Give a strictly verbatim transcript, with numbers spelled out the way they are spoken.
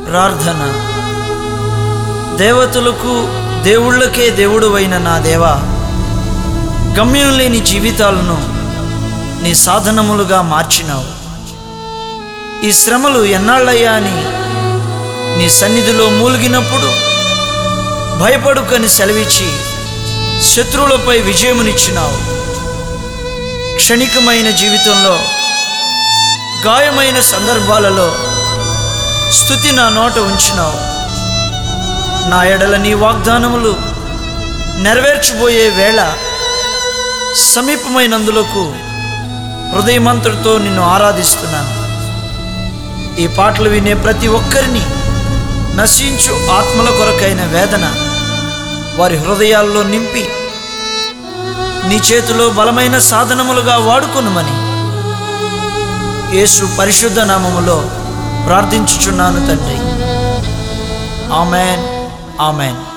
ప్రార్థన. దేవతలకు దేవుళ్ళకే దేవుడు అయిన నా దేవా, గమ్యం లేని జీవితాలను నీ సాధనములుగా మార్చినావు. ఈ శ్రమలు ఎన్నాళ్ళయ్యా అని నీ సన్నిధిలో మూలిగినప్పుడు భయపడుకని సెలవిచ్చి శత్రువులపై విజయమునిచ్చినావు. క్షణికమైన జీవితంలో గాయమైన సందర్భాలలో స్తుతి నా నోట ఉంచినావు. నా ఎడల నీ వాగ్దానములు నెరవేర్చబోయే వేళ సమీపమైనందులకు హృదయమంతటితో నిన్ను ఆరాధిస్తున్నాను. ఈ పాటలు వినే ప్రతి ఒక్కరిని నశించు ఆత్మల కొరకైన వేదన వారి హృదయాల్లో నింపి నీ చేతిలో బలమైన సాధనములుగా వాడుకొనుమని యేసు పరిశుద్ధ నామములో ప్రార్థించుచున్నాను తండ్రి. Amen, amen.